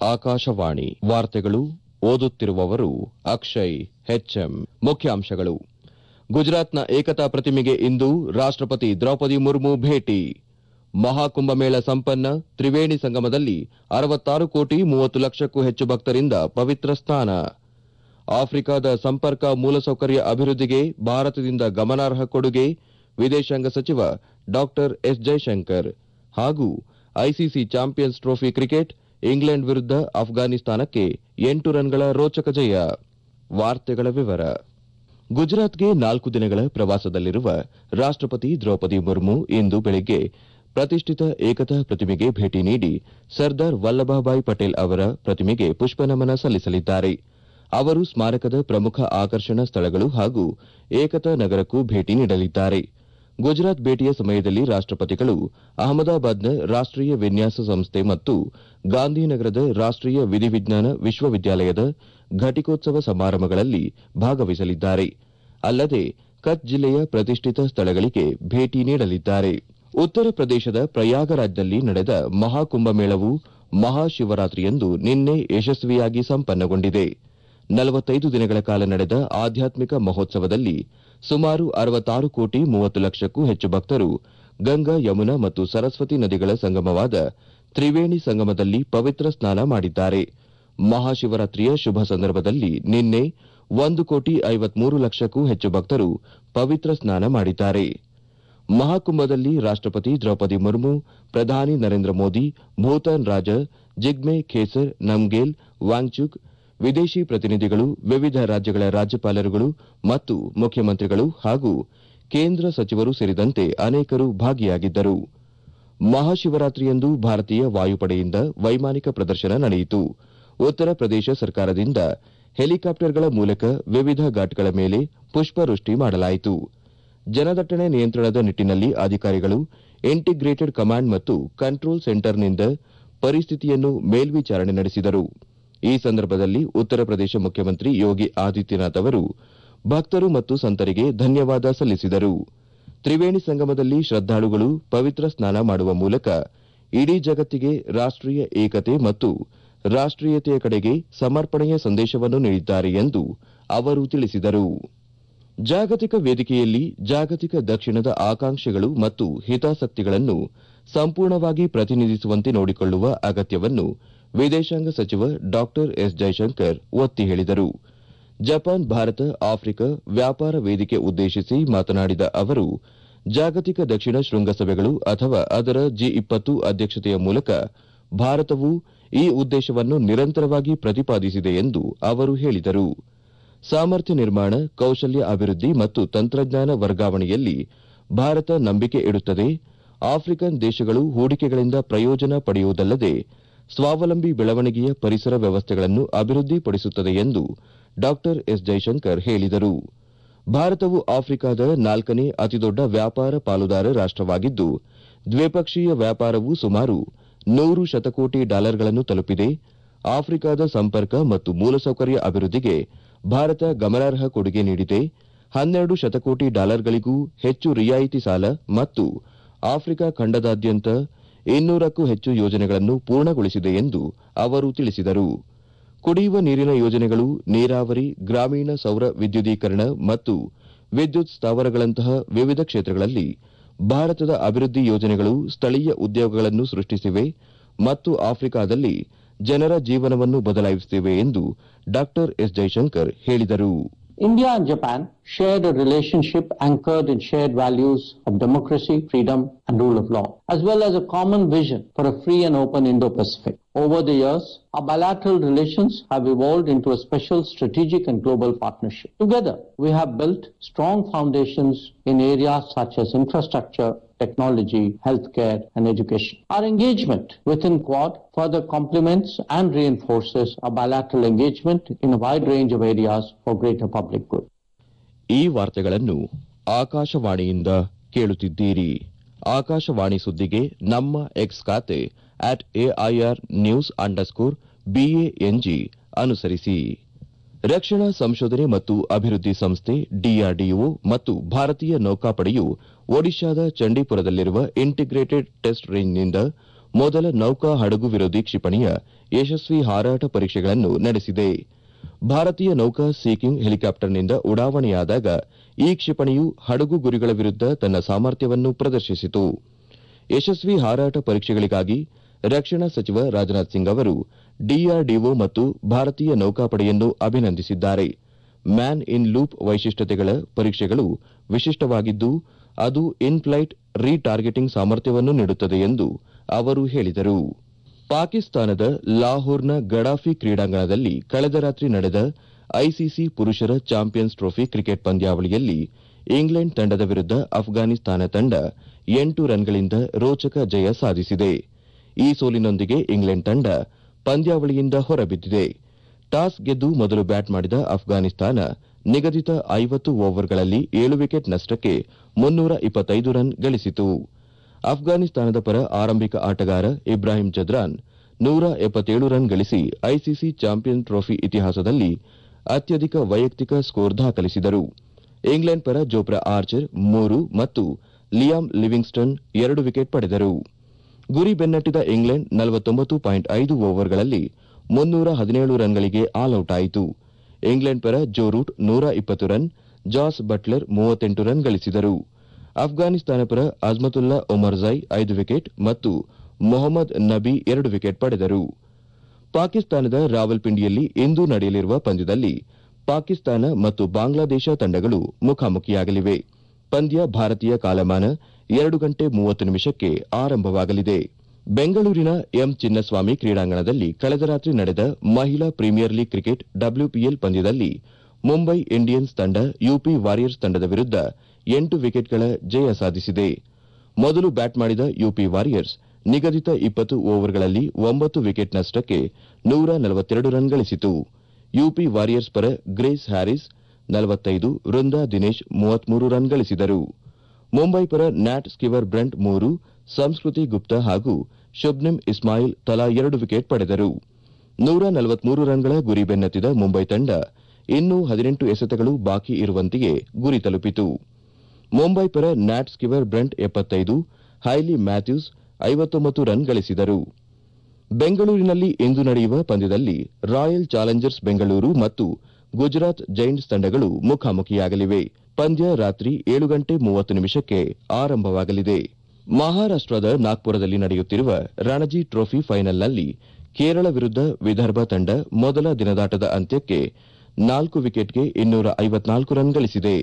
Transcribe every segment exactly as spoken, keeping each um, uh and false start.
ಆಕಾಶವಾಣಿ ವಾರ್ತೆಗಳು ಓದುತ್ತಿರುವವರು ಅಕ್ಷಯ್ ಹೆಚ್ಎಂ. ಮುಖ್ಯಾಂಶಗಳು. ಗುಜರಾತ್ನ ಏಕತಾ ಪ್ರತಿಮೆಗೆ ಇಂದು ರಾಷ್ಟಪತಿ ದ್ರೌಪದಿ ಮುರ್ಮು ಭೇಟಿ. ಮಹಾಕುಂಭಮೇಳ ಸಂಪನ್ನ. ತ್ರಿವೇಣಿ ಸಂಗಮದಲ್ಲಿ ಅರವತ್ತಾರು ಕೋಟಿ ಮೂವತ್ತು ಲಕ್ಷಕ್ಕೂ ಹೆಚ್ಚು ಭಕ್ತರಿಂದ ಪವಿತ್ರ ಸ್ನಾನ. ಆಫ್ರಿಕಾದ ಸಂಪರ್ಕ ಮೂಲಸೌಕರ್ಯ ಅಭಿವೃದ್ಧಿಗೆ ಭಾರತದಿಂದ ಗಮನಾರ್ಹ ಕೊಡುಗೆ. ವಿದೇಶಾಂಗ ಸಚಿವ ಡಾ ಎಸ್ ಜೈಶಂಕರ್. ಹಾಗೂ ICC champions trophy cricket England ವಿರುದ್ಧ ಅಫ್ಘಾನಿಸ್ತಾನಕ್ಕೆ ಎಂಟು ರನ್ಗಳ ರೋಚಕ ಜಯ. ವಾರ್ತೆಗಳ ವಿವರ. ಗುಜರಾತ್ಗೆ ನಾಲ್ಕು ದಿನಗಳ ಪ್ರವಾಸದಲ್ಲಿರುವ ರಾಷ್ಟಪತಿ ದ್ರೌಪದಿ ಮುರ್ಮು ಇಂದು ಬೆಳಗ್ಗೆ ಪ್ರತಿಷ್ಠಿತ ಏಕತಾ ಪ್ರತಿಮೆಗೆ ಭೇಟಿ ನೀಡಿ ಸರ್ದಾರ್ ವಲ್ಲಭಭಾಯ್ ಪಟೇಲ್ ಅವರ ಪ್ರತಿಮೆಗೆ ಪುಷ್ಪನಮನ ಸಲ್ಲಿಸಲಿದ್ದಾರೆ. ಅವರು ಸ್ಮಾರಕದ ಪ್ರಮುಖ ಆಕರ್ಷಣಾ ಸ್ಥಳಗಳು ಹಾಗೂ ಏಕತಾ ನಗರಕ್ಕೂ ಭೇಟಿ ನೀಡಲಿದ್ದಾರೆ. ಗುಜರಾತ್ ಭೇಟಿಯ ಸಮಯದಲ್ಲಿ ರಾಷ್ಟಪತಿಗಳು ಅಹಮದಾಬಾದ್ನ ರಾಷ್ಟೀಯ ವಿನ್ಯಾಸ ಸಂಸ್ಥೆ ಮತ್ತು ಗಾಂಧಿನಗರದ ರಾಷ್ಟೀಯ ವಿಧಿವಿಜ್ಞಾನ ವಿಶ್ವವಿದ್ಯಾಲಯದ ಘಟಿಕೋತ್ಸವ ಸಮಾರಂಭಗಳಲ್ಲಿ ಭಾಗವಹಿಸಲಿದ್ದಾರೆ. ಅಲ್ಲದೆ ಕಚ್ ಜಿಲ್ಲೆಯ ಪ್ರತಿಷ್ಠಿತ ಸ್ಥಳಗಳಿಗೆ ಭೇಟಿ ನೀಡಲಿದ್ದಾರೆ. ಉತ್ತರ ಪ್ರದೇಶದ ಪ್ರಯಾಗರಾಜ್ನಲ್ಲಿ ನಡೆದ ಮಹಾಕುಂಭಮೇಳವು ಮಹಾಶಿವರಾತ್ರಿಯಂದು ನಿನ್ನೆ ಯಶಸ್ವಿಯಾಗಿ ಸಂಪನ್ನಗೊಂಡಿದೆ. ನಲವತ್ತೈದು ದಿನಗಳ ಕಾಲ ನಡೆದ ಆಧ್ಯಾತ್ಮಿಕ ಮಹೋತ್ಸವದಲ್ಲಿ ಸುಮಾರು ಅರವತ್ತಾರು ಕೋಟಿ ಮೂವತ್ತು ಲಕ್ಷಕ್ಕೂ ಹೆಚ್ಚು ಭಕ್ತರು ಗಂಗಾ, ಯಮುನಾ ಮತ್ತು ಸರಸ್ವತಿ ನದಿಗಳ ಸಂಗಮವಾದ ತ್ರಿವೇಣಿ ಸಂಗಮದಲ್ಲಿ ಪವಿತ್ರ ಸ್ನಾನ ಮಾಡಿದ್ದಾರೆ. ಮಹಾಶಿವರಾತ್ರಿಯ ಶುಭ ಸಂದರ್ಭದಲ್ಲಿ ನಿನ್ನೆ ಒಂದು ಕೋಟಿ ಐವತ್ಮೂರು ಲಕ್ಷಕ್ಕೂ ಹೆಚ್ಚು ಭಕ್ತರು ಪವಿತ್ರ ಸ್ನಾನ ಮಾಡಿದ್ದಾರೆ. ಮಹಾಕುಂಭದಲ್ಲಿ ರಾಷ್ಟಪತಿ ದ್ರೌಪದಿ ಮುರ್ಮು, ಪ್ರಧಾನಿ ನರೇಂದ್ರ ಮೋದಿ, ಭೂತಾನ್ ರಾಜ ಜಿಗ್ಮೆ ಖೇಸರ್ ನಮ್ಗೇಲ್ ವಾಂಗ್ಚುಕ್, ವಿದೇಶಿ ಪ್ರತಿನಿಧಿಗಳು, ವಿವಿಧ ರಾಜ್ಯಗಳ ರಾಜ್ಯಪಾಲರುಗಳು ಮತ್ತು ಮುಖ್ಯಮಂತ್ರಿಗಳು ಹಾಗೂ ಕೇಂದ್ರ ಸಚಿವರು ಸೇರಿದಂತೆ ಅನೇಕರು ಭಾಗಿಯಾಗಿದ್ದರು. ಮಹಾಶಿವರಾತ್ರಿಯಂದು ಭಾರತೀಯ ವಾಯುಪಡೆಯಿಂದ ವೈಮಾನಿಕ ಪ್ರದರ್ಶನ ನಡೆಯಿತು. ಉತ್ತರ ಪ್ರದೇಶ ಸರ್ಕಾರದಿಂದ ಹೆಲಿಕಾಪ್ಟರ್ಗಳ ಮೂಲಕ ವಿವಿಧ ಘಾಟ್ಗಳ ಮೇಲೆ ಪುಷ್ಪವೃಷ್ಟಿ ಮಾಡಲಾಯಿತು. ಜನದಟ್ಟಣೆ ನಿಯಂತ್ರಣದ ನಿಟ್ಟಿನಲ್ಲಿ ಅಧಿಕಾರಿಗಳು ಇಂಟಿಗ್ರೇಟೆಡ್ ಕಮಾಂಡ್ ಮತ್ತು ಕಂಟ್ರೋಲ್ ಸೆಂಟರ್ನಿಂದ ಪರಿಸ್ಥಿತಿಯನ್ನು ಮೇಲ್ವಿಚಾರಣೆ ನಡೆಸಿದರು. ಈ ಸಂದರ್ಭದಲ್ಲಿ ಉತ್ತರ ಪ್ರದೇಶ ಮುಖ್ಯಮಂತ್ರಿ ಯೋಗಿ ಆದಿತ್ಯನಾಥ್ ಅವರು ಭಕ್ತರು ಮತ್ತು ಸಂತರಿಗೆ ಧನ್ಯವಾದ ಸಲ್ಲಿಸಿದರು. ತ್ರಿವೇಣಿ ಸಂಗಮದಲ್ಲಿ ಶ್ರದ್ದಾಳುಗಳು ಪವಿತ್ರ ಸ್ನಾನ ಮಾಡುವ ಮೂಲಕ ಇಡೀ ಜಗತ್ತಿಗೆ ರಾಷ್ಟೀಯ ಏಕತೆ ಮತ್ತು ರಾಷ್ಟೀಯತೆಯ ಕಡೆಗೆ ಸಮರ್ಪಣೆಯ ಸಂದೇಶವನ್ನು ನೀಡಿದ್ದಾರೆ ಎಂದು ಅವರು ತಿಳಿಸಿದರು. ಜಾಗತಿಕ ವೇದಿಕೆಯಲ್ಲಿ ಜಾಗತಿಕ ದಕ್ಷಿಣದ ಆಕಾಂಕ್ಷೆಗಳು ಮತ್ತು ಹಿತಾಸಕ್ತಿಗಳನ್ನು ಸಂಪೂರ್ಣವಾಗಿ ಪ್ರತಿನಿಧಿಸುವಂತೆ ನೋಡಿಕೊಳ್ಳುವ ಅಗತ್ಯವನ್ನು ವಿದೇಶಾಂಗ ಸಚಿವ ಡಾ ಎಸ್ ಜೈಶಂಕರ್ ಒತ್ತಿ ಹೇಳಿದರು. ಜಪಾನ್ ಭಾರತ ಆಫ್ರಿಕಾ ವ್ಯಾಪಾರ ವೇದಿಕೆ ಉದ್ದೇಶಿಸಿ ಮಾತನಾಡಿದ ಅವರು, ಜಾಗತಿಕ ದಕ್ಷಿಣ ಶೃಂಗಸಭೆಗಳು ಅಥವಾ ಅದರ ಜಿ ಇಪ್ಪತ್ತು ಅಧ್ಯಕ್ಷತೆಯ ಮೂಲಕ ಭಾರತವು ಈ ಉದ್ದೇಶವನ್ನು ನಿರಂತರವಾಗಿ ಪ್ರತಿಪಾದಿಸಿದೆ ಎಂದು ಅವರು ಹೇಳಿದರು. ಸಾಮರ್ಥ್ಯ ನಿರ್ಮಾಣ, ಕೌಶಲ್ಯ ಅಭಿವೃದ್ಧಿ ಮತ್ತು ತಂತ್ರಜ್ಞಾನ ವರ್ಗಾವಣೆಯಲ್ಲಿ ಭಾರತ ನಂಬಿಕೆ ಇಡುತ್ತದೆ. ಆಫ್ರಿಕನ್ ದೇಶಗಳು ಹೂಡಿಕೆಗಳಿಂದ ಪ್ರಯೋಜನ ಪಡೆಯುವುದಲ್ಲದೆ ಸ್ವಾವಲಂಬಿ ಬೆಳವಣಿಗೆಯ ಪರಿಸರ ವ್ಯವಸ್ಥೆಗಳನ್ನು ಅಭಿವೃದ್ಧಿಪಡಿಸುತ್ತದೆ ಎಂದು ಡಾ ಎಸ್ ಜೈಶಂಕರ್ ಹೇಳಿದರು. ಭಾರತವು ಆಫ್ರಿಕಾದ ನಾಲ್ಕನೇ ಅತಿದೊಡ್ಡ ವ್ಯಾಪಾರ ಪಾಲುದಾರ ರಾಷ್ಟವಾಗಿದ್ದು, ದ್ವಿಪಕ್ಷೀಯ ವ್ಯಾಪಾರವು ಸುಮಾರು ನೂರು ಶತಕೋಟಿ ಡಾಲರ್ಗಳನ್ನು ತಲುಪಿದೆ. ಆಫ್ರಿಕಾದ ಸಂಪರ್ಕ ಮತ್ತು ಮೂಲಸೌಕರ್ಯ ಅಭಿವೃದ್ಧಿಗೆ ಭಾರತ ಗಮನಾರ್ಹ ಕೊಡುಗೆ ನೀಡಿದೆ. ಹನ್ನೆರಡು ಶತಕೋಟಿ ಡಾಲರ್ಗಳಿಗೂ ಹೆಚ್ಚು ರಿಯಾಯಿತಿ ಸಾಲ ಮತ್ತು ಆಫ್ರಿಕಾ ಖಂಡದಾದ್ಯಂತ ಇನ್ನೂರಕ್ಕೂ ಹೆಚ್ಚು ಯೋಜನೆಗಳನ್ನು ಪೂರ್ಣಗೊಳಿಸಿದೆ ಎಂದು ಅವರು ತಿಳಿಸಿದರು. ಕುಡಿಯುವ ನೀರಿನ ಯೋಜನೆಗಳು, ನೀರಾವರಿ, ಗ್ರಾಮೀಣ ಸೌರ ವಿದ್ಯುದೀಕರಣ ಮತ್ತು ವಿದ್ಯುತ್ ಸ್ಥಾವರಗಳಂತಹ ವಿವಿಧ ಕ್ಷೇತ್ರಗಳಲ್ಲಿ ಭಾರತದ ಅಭಿವೃದ್ಧಿ ಯೋಜನೆಗಳು ಸ್ಥಳೀಯ ಉದ್ಯೋಗಗಳನ್ನು ಸೃಷ್ಟಿಸಿವೆ ಮತ್ತು ಆಫ್ರಿಕಾದಲ್ಲಿ ಜನರ ಜೀವನವನ್ನು ಬದಲಾಯಿಸುತ್ತಿವೆ ಎಂದು ಡಾ ಎಸ್ ಜೈಶಂಕರ್ ಹೇಳಿದರು. India and Japan shared a relationship anchored in shared values of democracy, freedom, and rule of law, as well as a common vision for a free and open Indo-Pacific. Over the years, our bilateral relations have evolved into a special strategic and global partnership. Together, we have built strong foundations in areas such as infrastructure, technology, healthcare, and education. Our engagement within Quad further complements and reinforces our bilateral engagement in a wide range of areas for greater public good. ಈ ವಾರ್ತೆಗಳನ್ನು ಆಕಾಶವಾಣಿಯಿಂದ ಕೇಳುತ್ತಿದ್ದೀರಿ. ಆಕಾಶವಾಣಿ ಸುದ್ದಿಗೆ ನಮ್ಮ X ಖಾತೆ at AIR news underscore BANG ಅನುಸರಿಸಿ. ರಕ್ಷಣಾ ಸಂಶೋಧನೆ ಮತ್ತು ಅಭಿವೃದ್ಧಿ ಸಂಸ್ಥೆ ಡಿಆರ್ಡಿಒ ಮತ್ತು ಭಾರತೀಯ ನೌಕಾಪಡೆಯು ಒಡಿಶಾದ ಚಂಡೀಪುರದಲ್ಲಿರುವ ಇಂಟಿಗ್ರೇಟೆಡ್ ಟೆಸ್ಟ್ ರೇಂಜ್ನಿಂದ ಮೊದಲ ನೌಕಾ ಹಡಗು ವಿರೋಧಿ ಕ್ಷಿಪಣಿಯ ಯಶಸ್ವಿ ಹಾರಾಟ ಪರೀಕ್ಷೆಗಳನ್ನು ನಡೆಸಿದೆ. ಭಾರತೀಯ ನೌಕಾ ಸೀಕಿಂಗ್ ಹೆಲಿಕಾಪ್ಟರ್ನಿಂದ ಉಡಾವಣೆಯಾದಾಗ ಈ ಕ್ಷಿಪಣಿಯು ಹಡಗು ಗುರಿಗಳ ವಿರುದ್ಧ ತನ್ನ ಸಾಮರ್ಥ್ಯವನ್ನು ಪ್ರದರ್ಶಿಸಿತು. ಯಶಸ್ವಿ ಹಾರಾಟ ಪರೀಕ್ಷೆಗಳಿಗಾಗಿ ರಕ್ಷಣಾ ಸಚಿವ ರಾಜನಾಥ್ ಸಿಂಗ್ ಅವರು ಡಿಆರ್ಡಿಒ ಮತ್ತು ಭಾರತೀಯ ನೌಕಾಪಡೆಯನ್ನು ಅಭಿನಂದಿಸಿದ್ದಾರೆ. ಮ್ಯಾನ್ ಇನ್ ಲೂಪ್ ವೈಶಿಷ್ಟ್ಯತೆಗಳ ಪರೀಕ್ಷೆಗಳು ವಿಶಿಷ್ಟವಾಗಿದ್ದು, ಅದು ಇನ್ ಫ್ಲೈಟ್ ರೀಟಾರ್ಗೆಟಿಂಗ್ ಸಾಮರ್ಥ್ಯವನ್ನು ನೀಡುತ್ತದೆ ಎಂದು ಅವರು ಹೇಳಿದರು. ಪಾಕಿಸ್ತಾನದ ಲಾಹೋರ್ನ ಗಡಾಫಿ ಕ್ರೀಡಾಂಗಣದಲ್ಲಿ ಕಳೆದ ರಾತ್ರಿ ನಡೆದ ಐಸಿಸಿ ಪುರುಷರ ಚಾಂಪಿಯನ್ಸ್ ಟ್ರೋಫಿ ಕ್ರಿಕೆಟ್ ಪಂದ್ಯಾವಳಿಯಲ್ಲಿ ಇಂಗ್ಲೆಂಡ್ ತಂಡದ ವಿರುದ್ಧ ಅಫ್ಘಾನಿಸ್ತಾನ ತಂಡ ಎಂಟು ರನ್ಗಳಿಂದ ರೋಚಕ ಜಯ ಸಾಧಿಸಿದೆ. ಈ ಸೋಲಿನೊಂದಿಗೆ ಇಂಗ್ಲೆಂಡ್ ತಂಡ ಪಂದ್ಯಾವಳಿಯಿಂದ ಹೊರಬಿದ್ದಿದೆ. ಟಾಸ್ ಗೆದ್ದು ಮೊದಲು ಬ್ಯಾಟ್ ಮಾಡಿದ ಅಫ್ಘಾನಿಸ್ತಾನ ನಿಗದಿತ ಐವತ್ತು ಓವರ್ಗಳಲ್ಲಿ ಏಳು ವಿಕೆಟ್ ನಷ್ಟಕ್ಕೆ ಮುನ್ನೂರ ಇಪ್ಪತ್ತೈದು ರನ್ ಗಳಿಸಿತು. ಅಫ್ಘಾನಿಸ್ತಾನದ ಪರ ಆರಂಭಿಕ ಆಟಗಾರ ಇಬ್ರಾಹಿಂ ಜದ್ರಾನ್ ನೂರ ಎಪ್ಪತ್ತೇಳು ರನ್ ಗಳಿಸಿ ಐಸಿಸಿ ಚಾಂಪಿಯನ್ ಟ್ರೋಫಿ ಇತಿಹಾಸದಲ್ಲಿ ಅತ್ಯಧಿಕ ವೈಯಕ್ತಿಕ ಸ್ಕೋರ್ ದಾಖಲಿಸಿದರು. ಇಂಗ್ಲೆಂಡ್ ಪರ ಜೋಫ್ರಾ ಆರ್ಚರ್ ಮೂರು ಮತ್ತು ಲಿಯಾಮ್ ಲಿವಿಂಗ್ಸ್ಟನ್ ಎರಡು ವಿಕೆಟ್ ಪಡೆದರು. ಗುರಿ ಬೆನ್ನಟ್ಟಿದ ಇಂಗ್ಲೆಂಡ್ ನಲವತ್ತೊಂಬತ್ತು ಪಾಯಿಂಟ್ ಐದು ಓವರ್ಗಳಲ್ಲಿ ಮುನ್ನೂರ ಹದಿನೇಳು ರನ್ಗಳಿಗೆ ಆಲ್ಔಟ್ ಆಯಿತು. ಇಂಗ್ಲೆಂಡ್ ಪರ ಜೋ ರೂಟ್ ನೂರ ಇಪ್ಪತ್ತು ರನ್, ಜಾಸ್ ಬಟ್ಲರ್ ಮೂವತ್ತೆಂಟು ರನ್ ಗಳಿಸಿದರು. ಅಫ್ಘಾನಿಸ್ತಾನ ಪರ ಅಜ್ಮತುಲ್ಲಾ ಒಮರ್ಜೈ ಐದು ವಿಕೆಟ್ ಮತ್ತು ಮೊಹಮ್ಮದ್ ನಬಿ ಎರಡು ವಿಕೆಟ್ ಪಡೆದರು. ಪಾಕಿಸ್ತಾನದ ರಾವಲ್ಪಿಂಡಿಯಲ್ಲಿ ಇಂದು ನಡೆಯಲಿರುವ ಪಂದ್ಯದಲ್ಲಿ ಪಾಕಿಸ್ತಾನ ಮತ್ತು ಬಾಂಗ್ಲಾದೇಶ ತಂಡಗಳು ಮುಖಾಮುಖಿಯಾಗಲಿವೆ. ಪಂದ್ಯ ಭಾರತೀಯ ಕಾಲಮಾನ ಎರಡು ಗಂಟೆ ಮೂವತ್ತು ನಿಮಿಷಕ್ಕೆ ಆರಂಭವಾಗಲಿದೆ. ಬೆಂಗಳೂರಿನ ಎಂ ಚಿನ್ನಸ್ವಾಮಿ ಕ್ರೀಡಾಂಗಣದಲ್ಲಿ ಕಳೆದ ರಾತ್ರಿ ನಡೆದ ಮಹಿಳಾ ಪ್ರೀಮಿಯರ್ ಲೀಗ್ ಕ್ರಿಕೆಟ್ ಡಬ್ಲ್ಯೂಪಿಎಲ್ ಪಂದ್ಯದಲ್ಲಿ ಮುಂಬೈ ಇಂಡಿಯನ್ಸ್ ತಂಡ ಯುಪಿ ವಾರಿಯರ್ಸ್ ತಂಡದ ವಿರುದ್ಧ ಎಂಟು ವಿಕೆಟ್ಗಳ ಜಯ ಸಾಧಿಸಿದೆ. ಮೊದಲು ಬ್ಯಾಟ್ ಮಾಡಿದ ಯುಪಿ ವಾರಿಯರ್ಸ್ ನಿಗದಿತ ಇಪ್ಪತ್ತು ಓವರ್ಗಳಲ್ಲಿ ಒಂಬತ್ತು ವಿಕೆಟ್ ನಷ್ಟಕ್ಕೆ ನೂರ ನಲವತ್ತೆರಡು ರನ್ ಗಳಿಸಿತು. ಯುಪಿ ವಾರಿಯರ್ಸ್ ಪರ ಗ್ರೇಸ್ ಹ್ಯಾರಿಸ್ ನಲವತ್ತೈದು, ವೃಂದಾ ದಿನೇಶ್ ಮೂವತ್ಮೂರು ರನ್ ಗಳಿಸಿದರು. ಮುಂಬೈ ಪರ ನ್ಯಾಟ್ ಸ್ಕಿವರ್ ಬ್ರೆಂಟ್ ಮೂರು, ಸಂಸ್ಕೃತಿ ಗುಪ್ತಾ ಹಾಗೂ ಶುಬ್ನಿಮ್ ಇಸ್ಮಾಯಿಲ್ ತಲಾ ಎರಡು ವಿಕೆಟ್ ಪಡೆದರು. ನೂರ ನಲವತ್ಮೂರು ರನ್ಗಳ ಗುರಿ ಬೆನ್ನತ್ತಿದ ಮುಂಬೈ ತಂಡ ಇನ್ನೂ ಹದಿನೆಂಟು ಎಸೆತಗಳು ಬಾಕಿ ಇರುವಂತೆಯೇ ಗುರಿ ತಲುಪಿತು. ಮುಂಬೈ ಪರ ನ್ಯಾಟ್ ಸ್ಕಿವರ್ ಬ್ರೆಂಟ್ ಎಪ್ಪತ್ತೈದು, ಹೈಲಿ ಮ್ಯಾಥ್ಯೂಸ್ ಐವತ್ತೊಂಬತ್ತು ರನ್ ಗಳಿಸಿದರು. ಬೆಂಗಳೂರಿನಲ್ಲಿ ಇಂದು ನಡೆಯುವ ಪಂದ್ಯದಲ್ಲಿ ರಾಯಲ್ ಚಾಲೆಂಜರ್ಸ್ ಬೆಂಗಳೂರು ಮತ್ತು ಗುಜರಾತ್ ಜೈಂಟ್ಸ್ ತಂಡಗಳು ಮುಖಾಮುಖಿಯಾಗಲಿವೆ. ಪಂದ್ಯ ರಾತ್ರಿ ಏಳು ಗಂಟೆ ಮೂವತ್ತು ನಿಮಿಷಕ್ಕೆ ಆರಂಭವಾಗಲಿದೆ. ಮಹಾರಾಷ್ಟದ ನಾಗ್ಪುರದಲ್ಲಿ ನಡೆಯುತ್ತಿರುವ ರಣಜಿ ಟ್ರೋಫಿ ಫೈನಲ್ನಲ್ಲಿ ಕೇರಳ ವಿರುದ್ಧ ವಿದರ್ಭ ತಂಡ ಮೊದಲ ದಿನದಾಟದ ಅಂತ್ಯಕ್ಕೆ ನಾಲ್ಕು ವಿಕೆಟ್ಗೆ ಇನ್ನೂರ ಐವತ್ನಾಲ್ಕು ರನ್ ಗಳಿಸಿದೆ.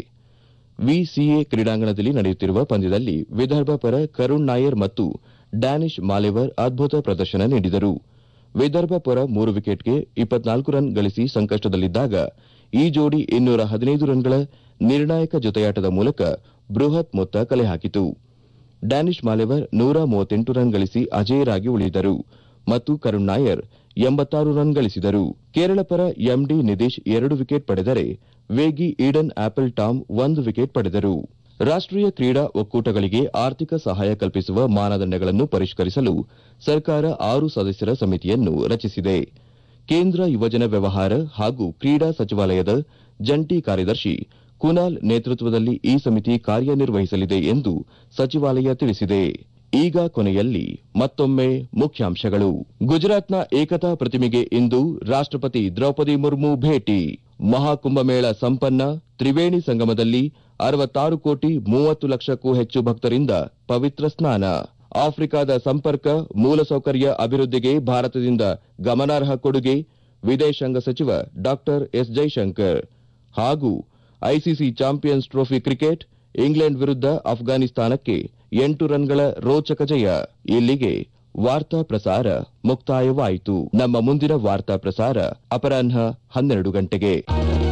ವಿಸಿಎ ಕ್ರೀಡಾಂಗಣದಲ್ಲಿ ನಡೆಯುತ್ತಿರುವ ಪಂದ್ಯದಲ್ಲಿ ವಿದರ್ಭ ಪರ ಕರುಣ್ ನಾಯರ್ ಮತ್ತು ಡ್ಯಾನಿಶ್ ಮಾಲೆವರ್ ಅದ್ಭುತ ಪ್ರದರ್ಶನ ನೀಡಿದರು. ವಿದರ್ಭ ಪರ ಮೂರು ವಿಕೆಟ್ಗೆ ಇಪ್ಪತ್ನಾಲ್ಕು ರನ್ ಗಳಿಸಿ ಸಂಕಷ್ಟದಲ್ಲಿದ್ದಾಗ ಈ ಜೋಡಿ ಇನ್ನೂರ ಹದಿನೈದು ರನ್ಗಳ ನಿರ್ಣಾಯಕ ಜೊತೆಯಾಟದ ಮೂಲಕ ಬೃಹತ್ ಮೊತ್ತ ಕಲೆ ಹಾಕಿತು. ಡ್ಯಾನಿಶ್ ಮಾಲೆವರ್ ನೂರ ಮೂವತ್ತೆಂಟು ರನ್ ಗಳಿಸಿ ಅಜೇಯರಾಗಿ ಉಳಿದರು ಮತ್ತು ಕರುಣ್ ನಾಯರ್ ಎಂಬತ್ತಾರು ರನ್ ಗಳಿಸಿದರು. ಕೇರಳ ಪರ ಎಂಡಿ ನಿದೇಶ್ ಎರಡು ವಿಕೆಟ್ ಪಡೆದರೆ ವೇಗಿ ಈಡನ್ ಆಪಲ್ ಟಾಮ್ ಒಂದು ವಿಕೆಟ್ ಪಡೆದರು. ರಾಷ್ಟೀಯ ಕ್ರೀಡಾ ಒಕ್ಕೂಟಗಳಿಗೆ ಆರ್ಥಿಕ ಸಹಾಯ ಕಲ್ಪಿಸುವ ಮಾನದಂಡಗಳನ್ನು ಪರಿಷ್ಕರಿಸಲು ಸರ್ಕಾರ ಆರು ಸದಸ್ಯರ ಸಮಿತಿಯನ್ನು ರಚಿಸಿದೆ. ಕೇಂದ್ರ ಯುವಜನ ವ್ಯವಹಾರ ಹಾಗೂ ಕ್ರೀಡಾ ಸಚಿವಾಲಯದ ಜಂಟಿ ಕಾರ್ಯದರ್ಶಿ ಕುನಾಲ್ ನೇತೃತ್ವದಲ್ಲಿ ಈ ಸಮಿತಿ ಕಾರ್ಯನಿರ್ವಹಿಸಲಿದೆ ಎಂದು ಸಚಿವಾಲಯ ತಿಳಿಸಿದೆ. ಈಗ ಕೊನೆಯಲ್ಲಿ ಮತ್ತೊಮ್ಮೆ ಮುಖ್ಯಾಂಶಗಳು. ಗುಜರಾತ್ನ ಏಕತಾ ಪ್ರತಿಮೆಗೆ ಇಂದು ರಾಷ್ಟಪತಿ ದ್ರೌಪದಿ ಮುರ್ಮು ಭೇಟಿ. ಮಹಾಕುಂಭಮೇಳ ಸಂಪನ್ನ. ತ್ರಿವೇಣಿ ಸಂಗಮದಲ್ಲಿ ಅರವತ್ತಾರು ಕೋಟಿ ಮೂವತ್ತು ಲಕ್ಷಕ್ಕೂ ಹೆಚ್ಚು ಭಕ್ತರಿಂದ ಪವಿತ್ರ ಸ್ನಾನ. ಆಫ್ರಿಕಾದ ಸಂಪರ್ಕ ಮೂಲಸೌಕರ್ಯ ಅಭಿವೃದ್ಧಿಗೆ ಭಾರತದಿಂದ ಗಮನಾರ್ಹ ಕೊಡುಗೆ. ವಿದೇಶಾಂಗ ಸಚಿವ ಡಾ ಎಸ್ ಜೈಶಂಕರ್. ಹಾಗೂ ICC champions trophy cricket England ವಿರುದ್ಧ ಅಫ್ಘಾನಿಸ್ತಾನಕ್ಕೆ ಎಂಟು ರನ್ಗಳ ರೋಚಕ ಜಯ. ಇಲ್ಲಿಗೆ ವಾರ್ತಾ ಪ್ರಸಾರ ಮುಕ್ತಾಯವಾಯಿತು. ನಮ್ಮ ಮುಂದಿನ ವಾರ್ತಾ ಪ್ರಸಾರ ಅಪರಾಹ್ನ ಹನ್ನೆರಡು ಗಂಟೆಗೆ.